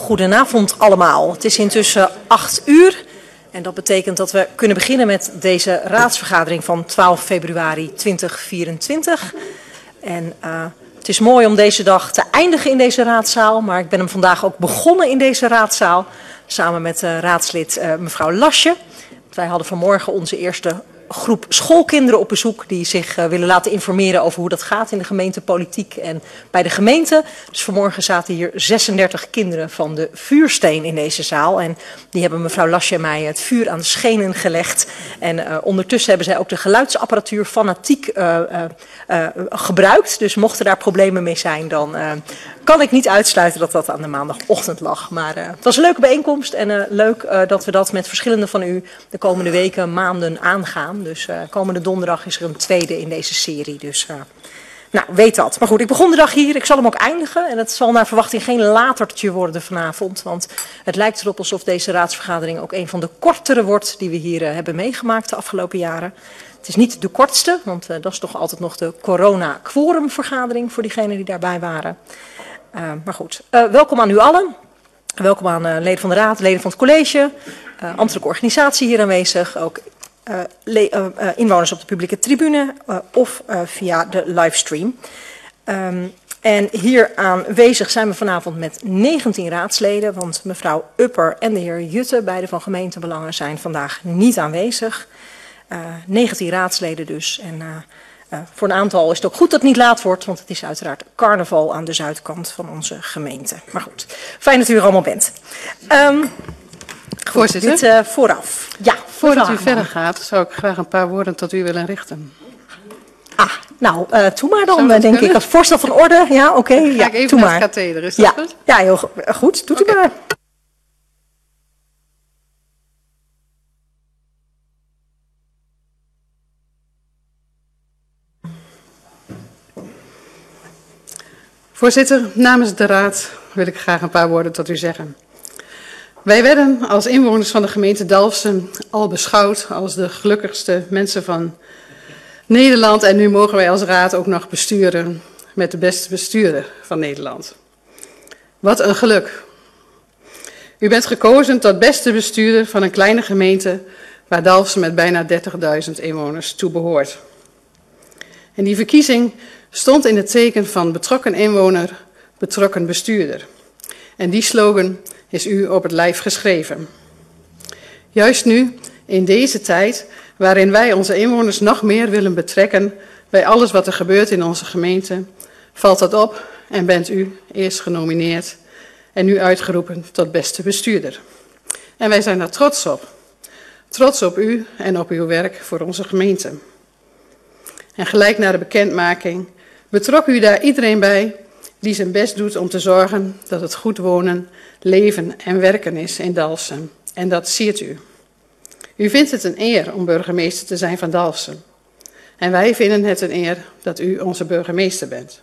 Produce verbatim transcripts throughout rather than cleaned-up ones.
Goedenavond allemaal. Het is intussen acht uur en dat betekent dat we kunnen beginnen met deze raadsvergadering van twaalf februari tweeduizend vierentwintig. En uh, het is mooi om deze dag te eindigen in deze raadzaal, maar ik ben hem vandaag ook begonnen in deze raadzaal samen met uh, raadslid uh, mevrouw Lasje. Wij hadden vanmorgen onze eerste groep schoolkinderen op bezoek die zich uh, willen laten informeren over hoe dat gaat in de gemeentepolitiek en bij de gemeente. Dus vanmorgen zaten hier zesendertig kinderen van de Vuursteen in deze zaal en die hebben mevrouw Lasje en mij het vuur aan de schenen gelegd. En uh, ondertussen hebben zij ook de geluidsapparatuur fanatiek uh, uh, uh, gebruikt. Dus mochten daar problemen mee zijn, dan uh, kan ik niet uitsluiten dat dat aan de maandagochtend lag. Maar uh, het was een leuke bijeenkomst en uh, leuk uh, dat we dat met verschillende van u de komende weken, maanden aangaan. Dus uh, komende donderdag is er een tweede in deze serie. Dus uh, nou, weet dat. Maar goed, ik begon de dag hier. Ik zal hem ook eindigen. En het zal naar verwachting geen latertje worden vanavond. Want het lijkt erop alsof deze raadsvergadering ook een van de kortere wordt die we hier uh, hebben meegemaakt de afgelopen jaren. Het is niet de kortste, want uh, dat is toch altijd nog de corona-quorumvergadering voor diegenen die daarbij waren. Uh, maar goed, uh, welkom aan u allen. Welkom aan uh, leden van de raad, leden van het college, uh, ambtelijke organisatie hier aanwezig. Ook Uh, le, uh, uh, inwoners op de publieke tribune uh, of uh, via de livestream. Um, en hier aanwezig zijn we vanavond met negentien raadsleden, want mevrouw Upper en de heer Jutte, beide van gemeentebelangen, zijn vandaag niet aanwezig. Uh, negentien raadsleden dus. En uh, uh, voor een aantal is het ook goed dat het niet laat wordt, want het is uiteraard carnaval aan de zuidkant van onze gemeente. Maar goed, fijn dat u er allemaal bent. Um, Voorzitter, dit uh, vooraf. Ja, voordat u verder gaat, zou ik graag een paar woorden tot u willen richten. Ah, nou, uh, toe maar dan, denk kunnen? ik. Als voorstel van orde, ja, oké. Okay, ga ja, ik even toe naar maar. het katheder, is dat ja. goed? Ja, heel goed. Doet okay. u maar. Voorzitter, namens de raad wil ik graag een paar woorden tot u zeggen. Wij werden als inwoners van de gemeente Dalfsen al beschouwd als de gelukkigste mensen van Nederland. En nu mogen wij als raad ook nog besturen met de beste bestuurder van Nederland. Wat een geluk. U bent gekozen tot beste bestuurder van een kleine gemeente waar Dalfsen met bijna dertigduizend inwoners toe behoort. En die verkiezing stond in het teken van betrokken inwoner, betrokken bestuurder. En die slogan is u op het lijf geschreven. Juist nu, in deze tijd, waarin wij onze inwoners nog meer willen betrekken bij alles wat er gebeurt in onze gemeente, valt dat op en bent u eerst genomineerd en nu uitgeroepen tot beste bestuurder. En wij zijn daar trots op. Trots op u en op uw werk voor onze gemeente. En gelijk na de bekendmaking betrok u daar iedereen bij die zijn best doet om te zorgen dat het goed wonen, leven en werken is in Dalfsen. En dat siert u. U vindt het een eer om burgemeester te zijn van Dalfsen. En wij vinden het een eer dat u onze burgemeester bent.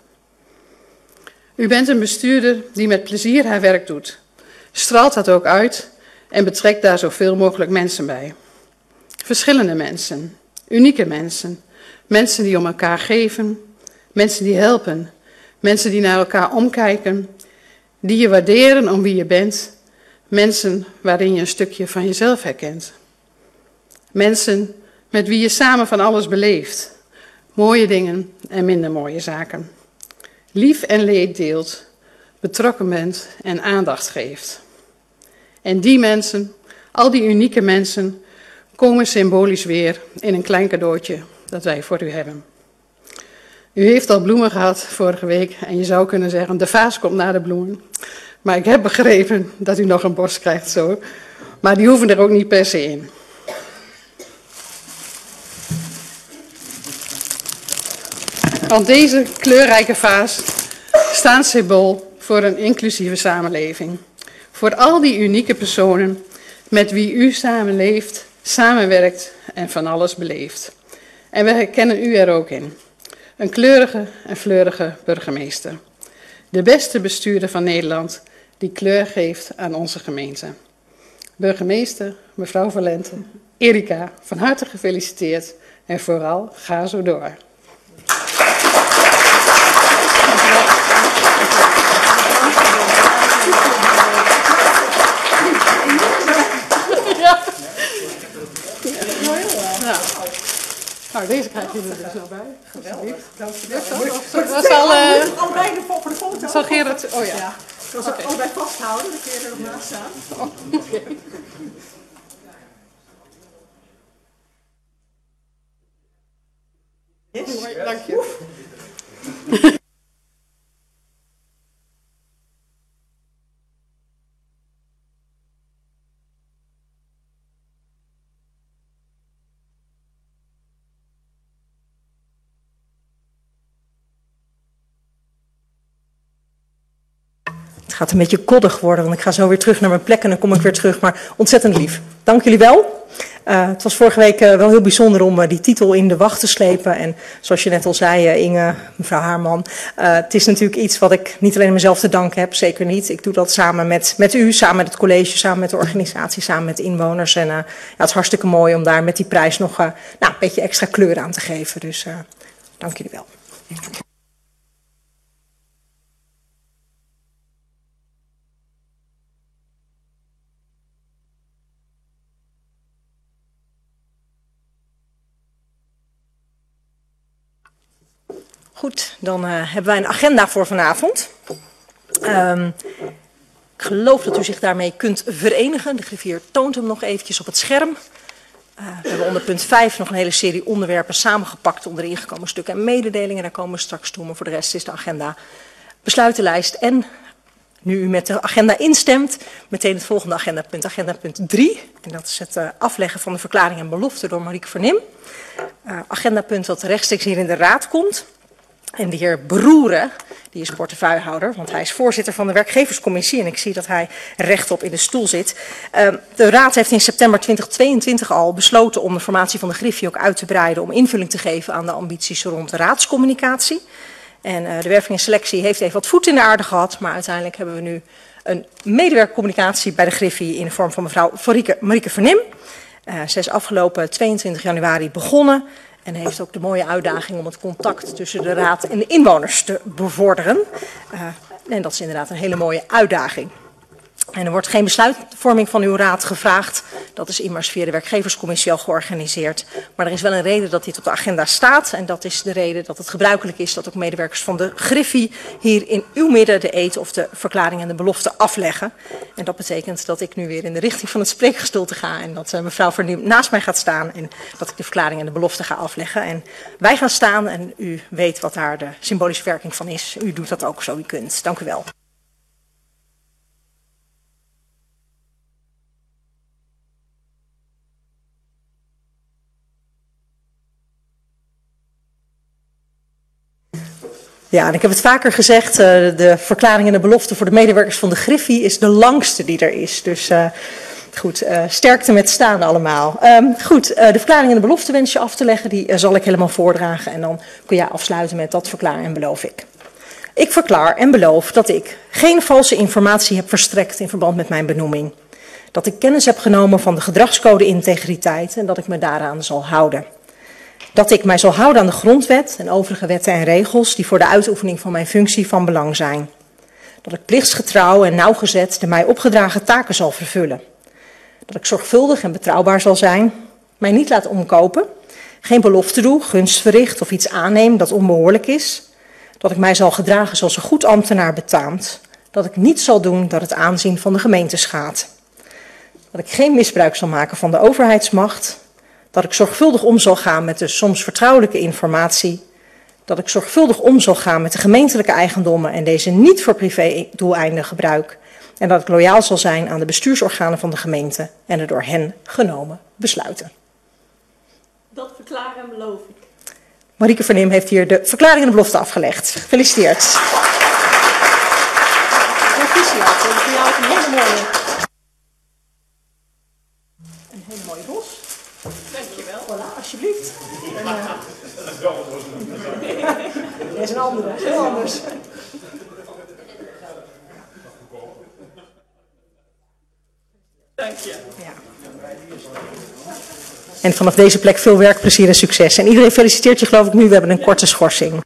U bent een bestuurder die met plezier haar werk doet. Straalt dat ook uit en betrekt daar zoveel mogelijk mensen bij. Verschillende mensen, unieke mensen, mensen die om elkaar geven, mensen die helpen, mensen die naar elkaar omkijken, die je waarderen om wie je bent, mensen waarin je een stukje van jezelf herkent. Mensen met wie je samen van alles beleeft, mooie dingen en minder mooie zaken. Lief en leed deelt, betrokken bent en aandacht geeft. En die mensen, al die unieke mensen, komen symbolisch weer in een klein cadeautje dat wij voor u hebben. U heeft al bloemen gehad vorige week en je zou kunnen zeggen, de vaas komt na de bloemen. Maar ik heb begrepen dat u nog een bos krijgt zo. Maar die hoeven er ook niet per se in. Want deze kleurrijke vaas staat symbool voor een inclusieve samenleving. Voor al die unieke personen met wie u samenleeft, samenwerkt en van alles beleeft. En we herkennen u er ook in. Een kleurige en fleurige burgemeester. De beste bestuurder van Nederland die kleur geeft aan onze gemeente. Burgemeester, mevrouw Valente, Erika, van harte gefeliciteerd en vooral ga zo door. deze krijg je er dus nog bij. Geweldig, dankjewel. Dat was al... Uh, allebei de voor de foto. zal Gerard... Oh ja. Ja. Dat zal ik allebei vasthouden, dan kun je er nog naast staan. Oh, oké. Okay. Yes. Mooi, dank je. Het gaat een beetje koddig worden, want ik ga zo weer terug naar mijn plek en dan kom ik weer terug. Maar ontzettend lief. Dank jullie wel. Uh, het was vorige week uh, wel heel bijzonder om uh, die titel in de wacht te slepen. En zoals je net al zei, uh, Inge, mevrouw Haarman. Uh, het is natuurlijk iets wat ik niet alleen mezelf te danken heb, zeker niet. Ik doe dat samen met, met u, samen met het college, samen met de organisatie, samen met de inwoners. En uh, ja, het is hartstikke mooi om daar met die prijs nog uh, nou, een beetje extra kleur aan te geven. Dus uh, dank jullie wel. Goed, dan uh, hebben wij een agenda voor vanavond. Um, ik geloof dat u zich daarmee kunt verenigen. De griffier toont hem nog eventjes op het scherm. Uh, we hebben onder punt vijf nog een hele serie onderwerpen samengepakt onder de ingekomen stukken en mededelingen. Daar komen we straks toe, maar voor de rest is de agenda besluitenlijst. En nu u met de agenda instemt, meteen het volgende agendapunt, agenda punt drie. En dat is het uh, afleggen van de verklaring en belofte door Marieke Vernim. Uh, agendapunt dat rechtstreeks hier in de raad komt. En de heer Broeren, die is portefeuillehouder, want hij is voorzitter van de werkgeverscommissie en ik zie dat hij rechtop in de stoel zit. Uh, de raad heeft in september twintig tweeëntwintig al besloten om de formatie van de Griffie ook uit te breiden om invulling te geven aan de ambities rond de raadscommunicatie. En uh, de werving en selectie heeft even wat voet in de aarde gehad, maar uiteindelijk hebben we nu een medewerkcommunicatie bij de Griffie in de vorm van mevrouw Marieke Vernim. Uh, zij is afgelopen tweeëntwintig januari begonnen. En heeft ook de mooie uitdaging om het contact tussen de raad en de inwoners te bevorderen. Uh, en dat is inderdaad een hele mooie uitdaging. En er wordt geen besluitvorming van uw raad gevraagd. Dat is immers via de werkgeverscommissie al georganiseerd. Maar er is wel een reden dat dit op de agenda staat. En dat is de reden dat het gebruikelijk is dat ook medewerkers van de Griffie hier in uw midden de eed of de verklaring en de belofte afleggen. En dat betekent dat ik nu weer in de richting van het spreekgestoelte ga. En dat uh, mevrouw Vernieuw naast mij gaat staan. En dat ik de verklaring en de belofte ga afleggen. En wij gaan staan en u weet wat daar de symbolische werking van is. U doet dat ook zo u kunt. Dank u wel. Ja, en ik heb het vaker gezegd, uh, de verklaring en de belofte voor de medewerkers van de Griffie is de langste die er is. Dus uh, goed, uh, sterkte met staan allemaal. Um, goed, uh, de verklaring en de belofte wens je af te leggen, die uh, zal ik helemaal voordragen. En dan kun jij afsluiten met dat verklaar en beloof ik. Ik verklaar en beloof dat ik geen valse informatie heb verstrekt in verband met mijn benoeming. Dat ik kennis heb genomen van de gedragscode integriteit en dat ik me daaraan zal houden. Dat ik mij zal houden aan de grondwet en overige wetten en regels die voor de uitoefening van mijn functie van belang zijn. Dat ik plichtsgetrouw en nauwgezet de mij opgedragen taken zal vervullen. Dat ik zorgvuldig en betrouwbaar zal zijn, mij niet laat omkopen, geen belofte doe, gunst verricht of iets aanneem dat onbehoorlijk is. Dat ik mij zal gedragen zoals een goed ambtenaar betaamt. Dat ik niets zal doen dat het aanzien van de gemeente schaadt. Dat ik geen misbruik zal maken van de overheidsmacht. Dat ik zorgvuldig om zal gaan met de soms vertrouwelijke informatie. Dat ik zorgvuldig om zal gaan met de gemeentelijke eigendommen en deze niet voor privé-doeleinden gebruik. En dat ik loyaal zal zijn aan de bestuursorganen van de gemeente en de door hen genomen besluiten. Dat verklaar en beloof ik. Marieke Vernim heeft hier de verklaring en de belofte afgelegd. Gefeliciteerd. Proficiat, voor jou een hele mooie, een hele mooie bos. Dankjewel. Voilà, alsjeblieft. En, uh, dat is een andere, heel anders. Dank je. Ja. En vanaf deze plek veel werkplezier en succes. En iedereen feliciteert je geloof ik nu, we hebben een korte schorsing.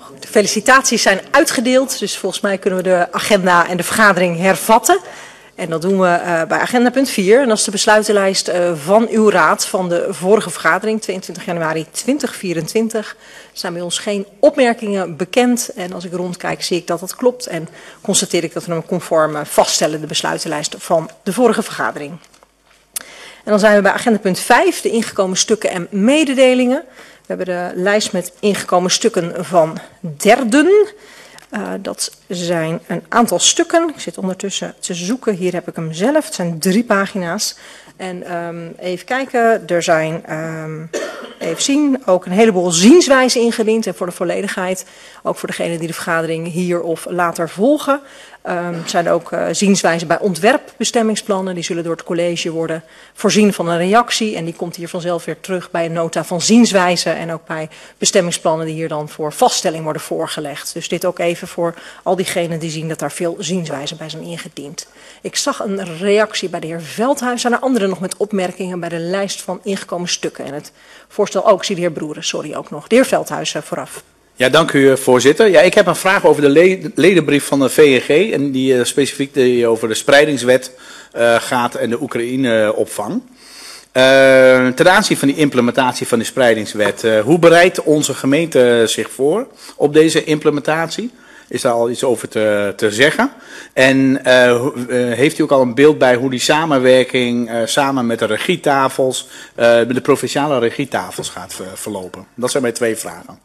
De felicitaties zijn uitgedeeld, dus volgens mij kunnen we de agenda en de vergadering hervatten. En dat doen we uh, bij agenda punt vier. En dat is de besluitenlijst uh, van uw raad van de vorige vergadering, tweeëntwintig januari tweeduizend vierentwintig. Er zijn bij ons geen opmerkingen bekend. En als ik rondkijk zie ik dat dat klopt. En constateer ik dat we hem conform uh, vaststellen, de besluitenlijst van de vorige vergadering. En dan zijn we bij agenda punt vijf, de ingekomen stukken en mededelingen. We hebben de lijst met ingekomen stukken van derden. Uh, dat zijn een aantal stukken. Ik zit ondertussen te zoeken. Hier heb ik hem zelf. Het zijn drie pagina's. En um, even kijken. Er zijn, um, even zien, ook een heleboel zienswijzen ingediend. En voor de volledigheid, ook voor degenen die de vergadering hier of later volgen. Um, zijn er ook uh, zienswijzen bij ontwerpbestemmingsplannen. Die zullen door het college worden voorzien van een reactie. En die komt hier vanzelf weer terug bij een nota van zienswijzen. En ook bij bestemmingsplannen die hier dan voor vaststelling worden voorgelegd. Dus dit ook even voor al diegenen die zien dat daar veel zienswijzen bij zijn ingediend. Ik zag een reactie bij de heer Veldhuis. Zijn er anderen nog met opmerkingen bij de lijst van ingekomen stukken? En het voorstel ook, ik zie de heer Broeren, sorry ook nog. De heer Veldhuis uh, vooraf. Ja, dank u voorzitter. Ja, ik heb een vraag over de ledenbrief van de V N G en die uh, specifiek die over de spreidingswet uh, gaat en de Oekraïne-opvang. Uh, ten aanzien van die implementatie van de spreidingswet, uh, hoe bereidt onze gemeente zich voor op deze implementatie? Is daar al iets over te, te zeggen? En uh, uh, heeft u ook al een beeld bij hoe die samenwerking uh, samen met de regietafels, uh, met de provinciale regietafels gaat ver, verlopen? Dat zijn mijn twee vragen.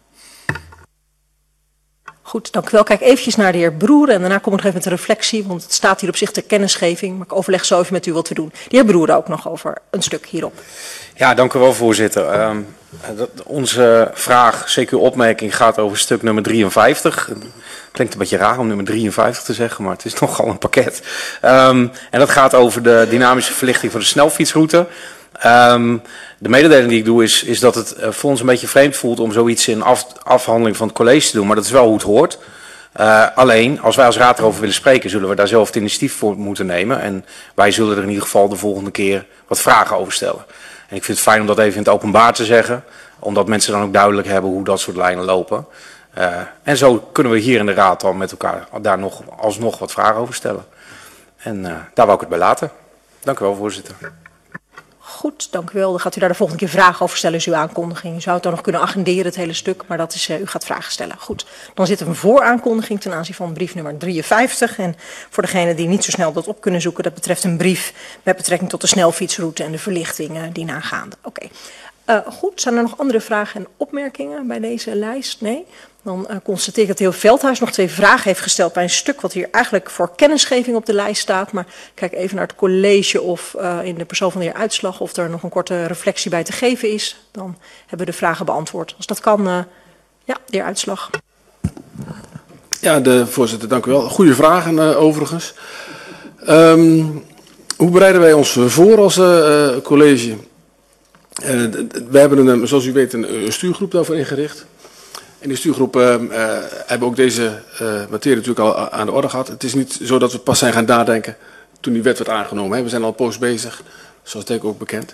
Goed, dank u wel. Kijk eventjes naar de heer Broeren en daarna kom ik nog even met een reflectie, want het staat hier op zich ter kennisgeving, maar ik overleg zo even met u wat we doen. De heer Broeren ook nog over een stuk hierop. Ja, dank u wel voorzitter. Um, dat, onze vraag, zeker uw opmerking, gaat over stuk nummer drieënvijftig. Klinkt een beetje raar om nummer drieënvijftig te zeggen, maar het is nogal een pakket. Um, en dat gaat over de dynamische verlichting van de snelfietsroute. Um, de mededeling die ik doe is, is dat het uh, voor ons een beetje vreemd voelt om zoiets in af, afhandeling van het college te doen. Maar dat is wel hoe het hoort. Uh, alleen, als wij als raad erover willen spreken, zullen we daar zelf het initiatief voor moeten nemen. En wij zullen er in ieder geval de volgende keer wat vragen over stellen. En ik vind het fijn om dat even in het openbaar te zeggen. Omdat mensen dan ook duidelijk hebben hoe dat soort lijnen lopen. Uh, en zo kunnen we hier in de raad dan met elkaar daar nog alsnog wat vragen over stellen. En uh, daar wou ik het bij laten. Dank u wel, voorzitter. Goed, dank u wel. Dan gaat u daar de volgende keer vragen over stellen, is uw aankondiging. U zou het dan nog kunnen agenderen, het hele stuk, maar dat is, uh, u gaat vragen stellen. Goed, dan zit er een vooraankondiging ten aanzien van brief nummer drieënvijftig. En voor degenen die niet zo snel dat op kunnen zoeken, dat betreft een brief met betrekking tot de snelfietsroute en de verlichting uh, die nagaande. Oké. Okay. Uh, goed, zijn er nog andere vragen en opmerkingen bij deze lijst? Nee? Dan uh, constateer ik dat de heer Veldhuis nog twee vragen heeft gesteld bij een stuk wat hier eigenlijk voor kennisgeving op de lijst staat. Maar kijk even naar het college of uh, in de persoon van de heer Uitslag of er nog een korte reflectie bij te geven is. Dan hebben we de vragen beantwoord. Als dat kan, uh, ja, de heer Uitslag. Ja, de voorzitter, dank u wel. Goeie vragen uh, overigens. Um, hoe bereiden wij ons voor als uh, college? Uh, we hebben, een, zoals u weet, een, een stuurgroep daarvoor ingericht. In die stuurgroep uh, uh, hebben we ook deze uh, materie natuurlijk al aan de orde gehad. Het is niet zo dat we pas zijn gaan nadenken toen die wet werd aangenomen. Hè. We zijn al een poos bezig, zoals denk ik ook bekend.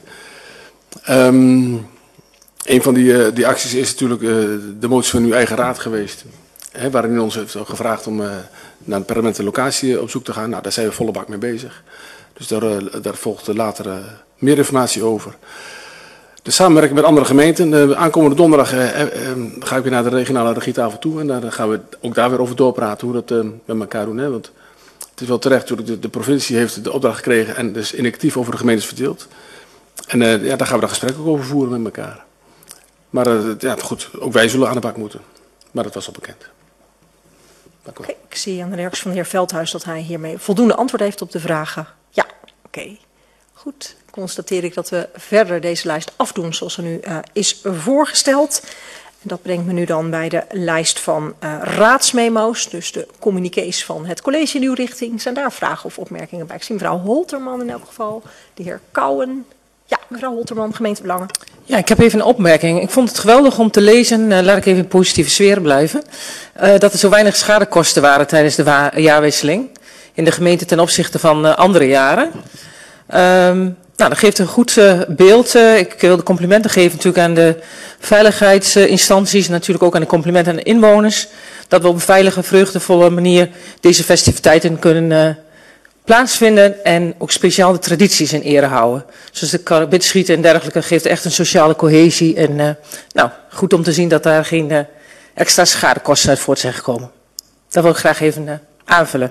Um, een van die, uh, die acties is natuurlijk uh, de motie van uw eigen raad geweest. Hè, waarin u ons heeft gevraagd om uh, naar een permanente locatie op zoek te gaan. Nou, daar zijn we volle bak mee bezig. Dus daar, uh, daar volgt later uh, meer informatie over. De samenwerking met andere gemeenten. Uh, aankomende donderdag uh, uh, ga ik weer naar de regionale regietafel toe. En daar gaan we ook daar weer over doorpraten hoe we dat uh, met elkaar doen. Hè? Want het is wel terecht, natuurlijk, de, de provincie heeft de opdracht gekregen en dus initiatief over de gemeentes verdeeld. En uh, ja, daar gaan we dat gesprek ook over voeren met elkaar. Maar uh, ja, goed, ook wij zullen aan de bak moeten. Maar dat was al bekend. Dank u wel. Okay, ik zie aan de reactie van de heer Veldhuis dat hij hiermee voldoende antwoord heeft op de vragen. Ja, oké. Okay. Goed. Constateer ik dat we verder deze lijst afdoen zoals er nu uh, is voorgesteld. En dat brengt me nu dan bij de lijst van uh, raadsmemo's, dus de communiqués van het college in uw richting. Zijn daar vragen of opmerkingen bij? Ik zie mevrouw Holterman in elk geval, de heer Kouwen. Ja, mevrouw Holterman, gemeentebelangen. Ja, ik heb even een opmerking. Ik vond het geweldig om te lezen, uh, laat ik even in positieve sfeer blijven, uh, dat er zo weinig schadekosten waren tijdens de jaarwisseling in de gemeente ten opzichte van uh, andere jaren. Um, Nou, dat geeft een goed uh, beeld. Uh, ik wil de complimenten geven natuurlijk aan de veiligheidsinstanties en natuurlijk ook aan de complimenten aan de inwoners. Dat we op een veilige, vreugdevolle manier deze festiviteiten kunnen uh, plaatsvinden en ook speciaal de tradities in ere houden. Zoals de karabitschieten en dergelijke geeft echt een sociale cohesie. En uh, nou, goed om te zien dat daar geen uh, extra schadekosten uit voort zijn gekomen. Dat wil ik graag even uh, aanvullen.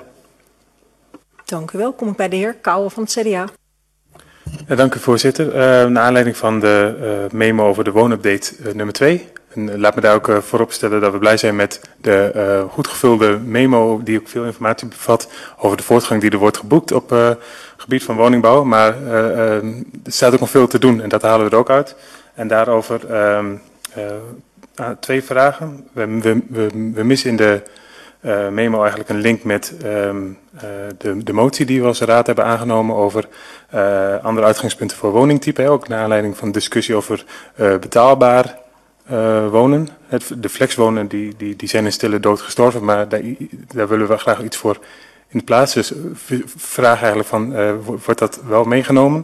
Dank u wel. Kom ik bij de heer Kouwen van het C D A. Ja, dank u voorzitter. Uh, naar aanleiding van de uh, memo over de woonupdate uh, nummer twee. En, uh, laat me daar ook uh, voorop stellen dat we blij zijn met de uh, goed gevulde memo die ook veel informatie bevat over de voortgang die er wordt geboekt op uh, gebied van woningbouw. Maar uh, uh, er staat ook nog veel te doen en dat halen we er ook uit. En daarover uh, uh, uh, twee vragen. We, we, we, we missen in de uh, memo eigenlijk een link met um, uh, de, de motie die we als raad hebben aangenomen over uh, andere uitgangspunten voor woningtype. Hè, ook naar aanleiding van de discussie over uh, betaalbaar uh, wonen. Het, de flexwonen die, die, die zijn in stille dood gestorven, maar daar, daar willen we graag iets voor in de plaats. Dus vraag eigenlijk van, uh, wordt dat wel meegenomen?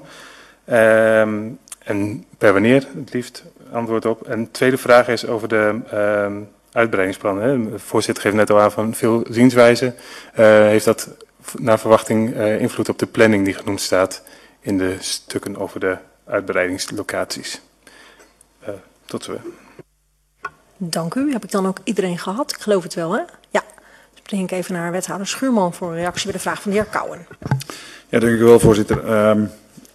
Um, en per wanneer het liefst antwoord op. En de tweede vraag is over de um, uitbreidingsplannen. Hè. De voorzitter geeft net al aan van veel zienswijzen. Uh, heeft dat naar verwachting uh, invloed op de planning die genoemd staat in de stukken over de uitbreidingslocaties? Uh, tot zover. Dank u. Heb ik dan ook iedereen gehad? Ik geloof het wel, hè? Ja. Dus breng ik even naar wethouder Schuurman voor een reactie bij de vraag van de heer Kouwen. Ja, dank u wel, voorzitter. Um,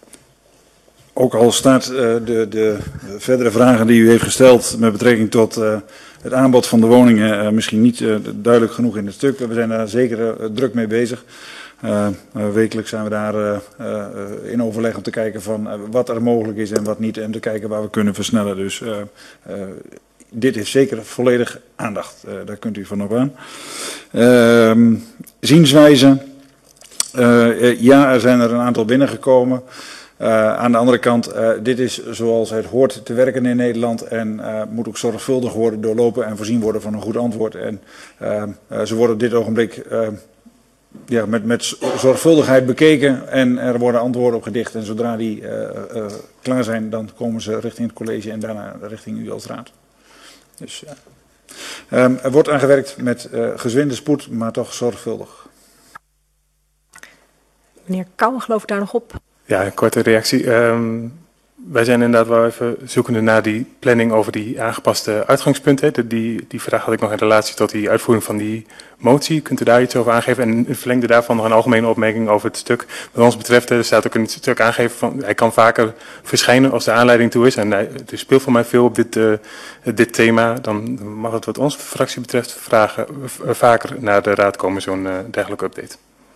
ook al staat uh, de, de verdere vragen die u heeft gesteld met betrekking tot uh, het aanbod van de woningen uh, misschien niet uh, duidelijk genoeg in het stuk. We zijn daar zeker uh, druk mee bezig. Uh, uh, wekelijks zijn we daar uh, uh, in overleg om te kijken van uh, wat er mogelijk is en wat niet. En te kijken waar we kunnen versnellen. Dus uh, uh, dit is zeker volledig aandacht. Uh, daar kunt u van op aan. Uh, zienswijze. Uh, ja, er zijn er een aantal binnengekomen. Uh, aan de andere kant, uh, dit is zoals het hoort te werken in Nederland en uh, moet ook zorgvuldig worden doorlopen en voorzien worden van een goed antwoord. En uh, uh, ze worden op dit ogenblik uh, ja, met, met zorgvuldigheid bekeken en er worden antwoorden op gedicht. En zodra die uh, uh, klaar zijn, dan komen ze richting het college en daarna richting u als raad. Dus, uh, um, er wordt aangewerkt met uh, gezwinde spoed, maar toch zorgvuldig. Meneer Kouwen, geloof ik daar nog op? Ja, een korte reactie. Um, wij zijn inderdaad wel even zoekende naar die planning over die aangepaste uitgangspunten. Die, die vraag had ik nog in relatie tot die uitvoering van die motie. Kunt u daar iets over aangeven? En in het verlengde daarvan nog een algemene opmerking over het stuk. Wat ons betreft, er staat ook een stuk aangegeven van, hij kan vaker verschijnen als de aanleiding toe is. En hij, er speelt voor mij veel op dit, uh, dit thema. Dan mag het wat onze fractie betreft vragen, uh, vaker naar de raad komen, zo'n uh, dergelijke update.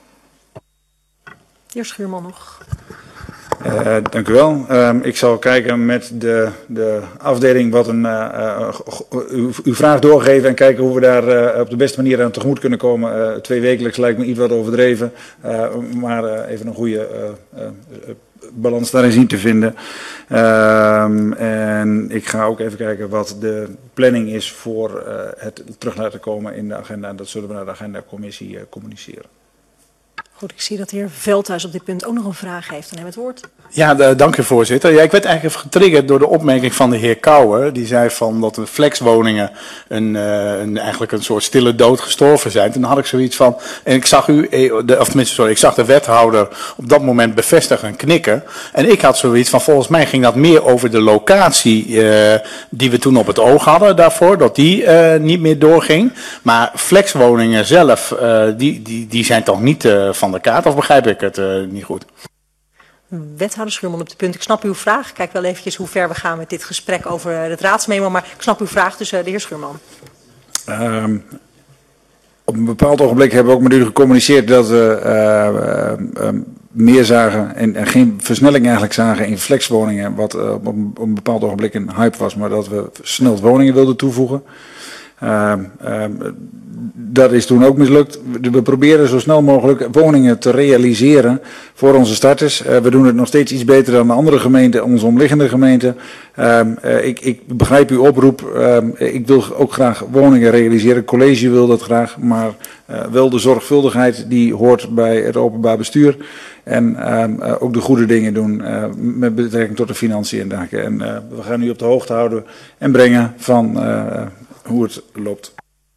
De heer Schuurman nog. Uh, dank u wel. Uh, ik zal kijken met de, de afdeling wat een, uh, uh, uw, uw vraag doorgeven en kijken hoe we daar uh, op de beste manier aan tegemoet kunnen komen. Uh, twee wekelijks lijkt me iets wat overdreven, uh, maar uh, even een goede uh, uh, balans daarin zien te vinden. Uh, en ik ga ook even kijken wat de planning is voor uh, het terug laten komen in de agenda. En dat zullen we naar de agendacommissie uh, communiceren. Goed, ik zie dat de heer Veldhuis op dit punt ook nog een vraag heeft. Dan hebben we het woord. Ja, de, dank u voorzitter. Ja, ik werd eigenlijk even getriggerd door de opmerking van de heer Kouwen. Die zei van dat de flexwoningen een, uh, een, eigenlijk een soort stille dood gestorven zijn. Toen had ik zoiets van, en ik zag u, de, of tenminste sorry, ik zag de wethouder op dat moment bevestigen en knikken. En ik had zoiets van, volgens mij ging dat meer over de locatie uh, die we toen op het oog hadden daarvoor. Dat die uh, niet meer doorging. Maar flexwoningen zelf, uh, die, die, die zijn toch niet uh, van de kaart, of begrijp ik het uh, niet goed? Wethouder Schuurman op het punt. Ik snap uw vraag. Ik kijk wel eventjes hoe ver we gaan met dit gesprek over het raadsmemo, maar ik snap uw vraag, dus uh, de heer Schuurman. Um, op een bepaald ogenblik hebben we ook met u gecommuniceerd dat we uh, uh, uh, meer zagen en, en geen versnelling eigenlijk zagen in flexwoningen, wat uh, op, een, op een bepaald ogenblik een hype was, maar dat we snel woningen wilden toevoegen. Uh, uh, dat is toen ook mislukt. We, we proberen zo snel mogelijk woningen te realiseren voor onze starters. Uh, we doen het nog steeds iets beter dan de andere gemeenten, onze omliggende gemeenten. Um, uh, ik, ik begrijp uw oproep. Um, ik wil ook graag woningen realiseren. Het college wil dat graag, maar uh, wel de zorgvuldigheid die hoort bij het openbaar bestuur. En um, uh, ook de goede dingen doen uh, met betrekking tot de financiën en dergelijke. En uh, we gaan u op de hoogte houden en brengen van uh, hoe het loopt.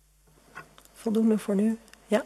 Voldoende voor nu, ja.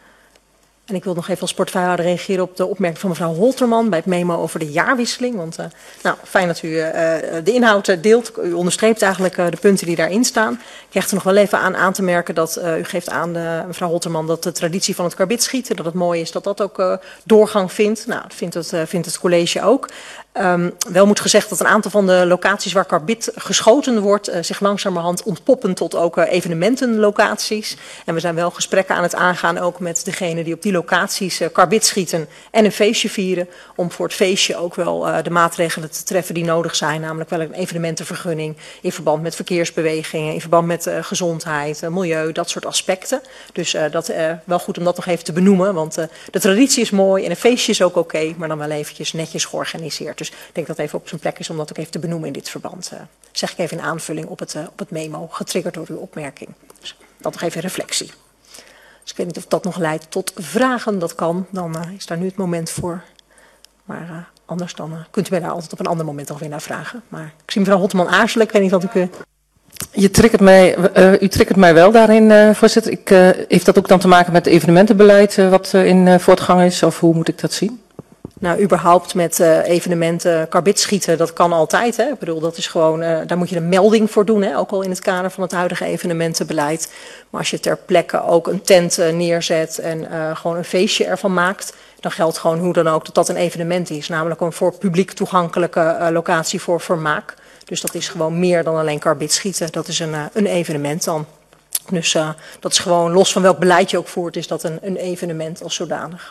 En ik wil nog even als portefeuillehouder reageren op de opmerking van mevrouw Holterman bij het memo over de jaarwisseling. Want uh, nou, fijn dat u uh, de inhoud deelt. U onderstreept eigenlijk uh, de punten die daarin staan. Ik hecht er nog wel even aan aan te merken dat uh, u geeft aan, uh, mevrouw Holterman, dat de traditie van het karbitschieten, dat het mooi is dat dat ook uh, doorgang vindt. Nou, dat vindt het, uh, vindt het college ook. Um, wel moet gezegd dat een aantal van de locaties waar karbit geschoten wordt uh, zich langzamerhand ontpoppen tot ook uh, evenementenlocaties. En we zijn wel gesprekken aan het aangaan ook met degene die op die locaties uh, karbit schieten en een feestje vieren. Om voor het feestje ook wel uh, de maatregelen te treffen die nodig zijn. Namelijk wel een evenementenvergunning in verband met verkeersbewegingen, in verband met uh, gezondheid, uh, milieu, dat soort aspecten. Dus uh, dat uh, wel goed om dat nog even te benoemen. Want uh, de traditie is mooi en een feestje is ook oké, okay, maar dan wel eventjes netjes georganiseerd. Dus ik denk dat het even op zijn plek is om dat ook even te benoemen in dit verband. Uh, zeg ik even in aanvulling op het, uh, op het memo, getriggerd door uw opmerking. Dus dat nog even reflectie. Dus ik weet niet of dat nog leidt tot vragen. Dat kan, dan uh, is daar nu het moment voor. Maar uh, anders dan uh, kunt u mij daar altijd op een ander moment alweer naar vragen. Maar ik zie mevrouw Holteman aarzelen. Ik weet niet wat ik... Uh... Je triggert mij, uh, u triggert mij wel daarin, uh, voorzitter. Ik, uh, heeft dat ook dan te maken met het evenementenbeleid uh, wat uh, in uh, voortgang is? Of hoe moet ik dat zien? Nou, überhaupt met uh, evenementen karbit schieten, dat kan altijd. Hè? Ik bedoel, dat is gewoon, uh, daar moet je een melding voor doen, hè? Ook al in het kader van het huidige evenementenbeleid. Maar als je ter plekke ook een tent uh, neerzet en uh, gewoon een feestje ervan maakt, dan geldt gewoon hoe dan ook dat dat een evenement is. Namelijk een voor publiek toegankelijke uh, locatie voor vermaak. Dus dat is gewoon meer dan alleen karbit schieten. Dat is een, uh, een evenement dan. Dus uh, dat is gewoon, los van welk beleid je ook voert, is dat een, een evenement als zodanig.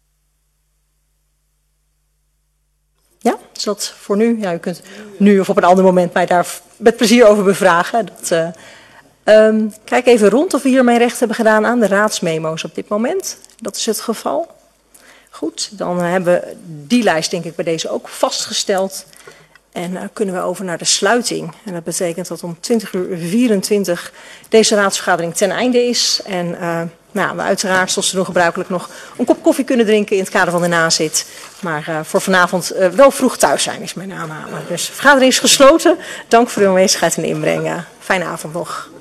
Ja, is dat voor nu? Ja, u kunt nu of op een ander moment mij daar met plezier over bevragen. Dat, uh, um, kijk even rond of we hiermee recht hebben gedaan aan de raadsmemo's op dit moment. Dat is het geval. Goed, dan hebben we die lijst denk ik bij deze ook vastgesteld. En uh, kunnen we over naar de sluiting. En dat betekent dat om twintig uur vierentwintig deze raadsvergadering ten einde is. En uh, nou, we uiteraard, zoals we doen gebruikelijk, nog een kop koffie kunnen drinken in het kader van de nazit. Maar uh, voor vanavond uh, wel vroeg thuis zijn is mijn aanname. Dus de vergadering is gesloten. Dank voor uw aanwezigheid en inbreng. Fijne avond nog.